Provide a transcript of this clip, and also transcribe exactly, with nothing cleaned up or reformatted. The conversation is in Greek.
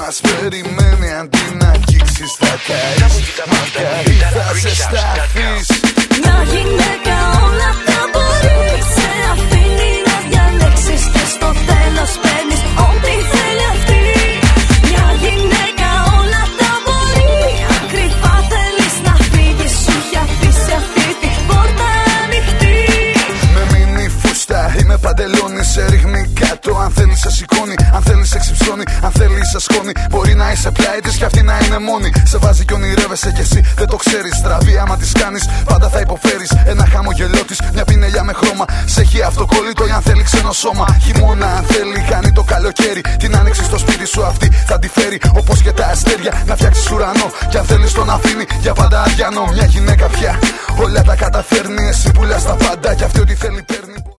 μας περιμένει, αντί να αγγίξεις θα καείς. Μακάρι θα ζεσταθείς. Μια γυναίκα όλα αυτά μπορεί. Σε αφήνει να διαλέξεις και στο τέλος παίρνεις ό,τι θέλει αυτή. Μια γυναίκα όλα αυτά μπορεί. Αν κρυφά θέλεις να φύγεις, σου έχει αφήσει αυτή την πόρτα ανοιχτή. Με μίνι φούστα ή με παντελόνι, σε ρίχνει κάτω. Αν θέλει σε σηκώνει, αν θέλει σε ξυψώνει, αν θέλει σε σκόνη. Μπορεί να είσαι πλάι της κι αυτή να είναι μόνη. Σε βάζει κι ονειρεύεσαι κι εσύ δεν το ξέρεις. Στραβή άμα της κάνεις πάντα θα υποφέρεις. Ένα χαμογελό της, μια πινελιά με χρώμα. Σε έχει αυτοκόλλητο ή αν θέλει ξένο σώμα. Χειμώνα αν θέλει κάνει το καλοκαίρι. Την άνοιξη στο σπίτι σου αυτή θα τη φέρει. Όπως και τα αστέρια να φτιάξεις ουρανό. Κι αν θέλεις τον αφήνει για πάντα αδιανό. Μια γυναίκα πια όλα τα καταφέρνει. Εσύ πουλάς τα πάντα κι αυτή ό,τι θέλει παίρνει.